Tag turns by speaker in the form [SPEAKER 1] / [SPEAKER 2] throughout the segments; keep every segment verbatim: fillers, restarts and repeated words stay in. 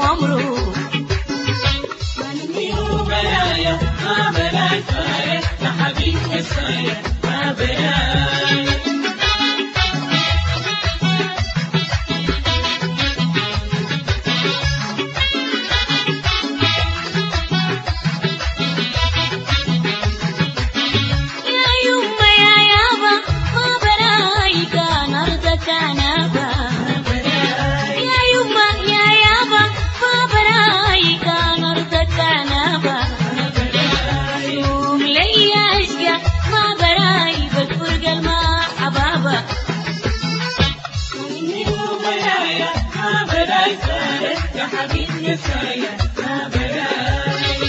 [SPEAKER 1] عمره.
[SPEAKER 2] مني وبلايا ما بلاي فايت يا حبيب قصايا ما بلاي. يا حبيب قصايا ما بلاي.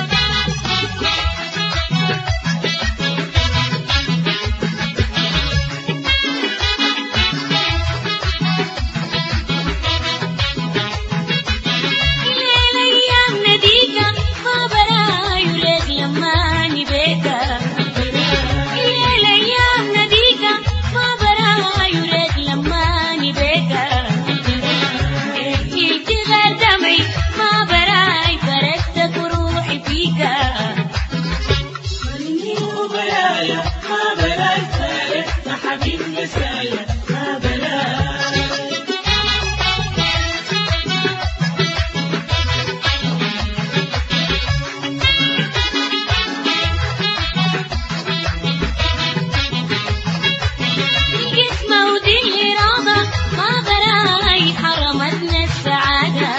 [SPEAKER 1] الليل أيام نديكة ما براي وليك لماني بيكة. الليل أيام نديكة ما براي وليك لماني بيكة. ما براي فرقتك وروحي فيكا.
[SPEAKER 2] مني وبلايا ما بلاي فارق يا حبيب قصايا ما بلاي.
[SPEAKER 1] القسمة ودي الإرادة ما براي حرمتنا السعادة.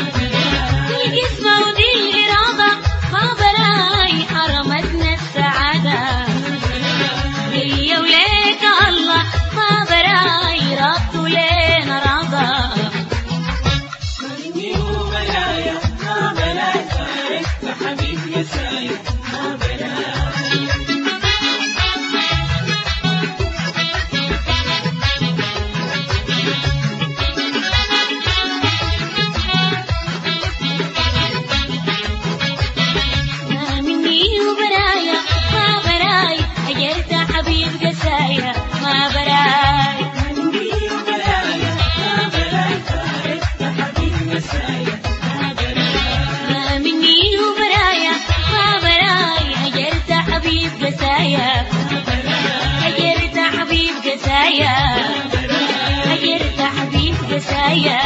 [SPEAKER 1] ما براي
[SPEAKER 2] مني وبلايا ما بلاي فارق يا حبيب قصايا ما بلاي.
[SPEAKER 1] ما مني وبرايا ما براي هجرت حبيب قسايا. هجرت حبيب قسايا. هجرت حبيب قسايا.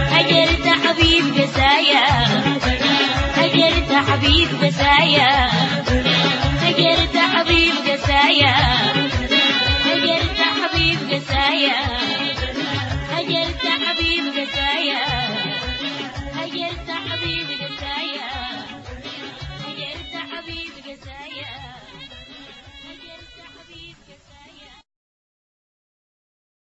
[SPEAKER 1] هجرت حبيب قسايا. هجرت حبيب قسايا.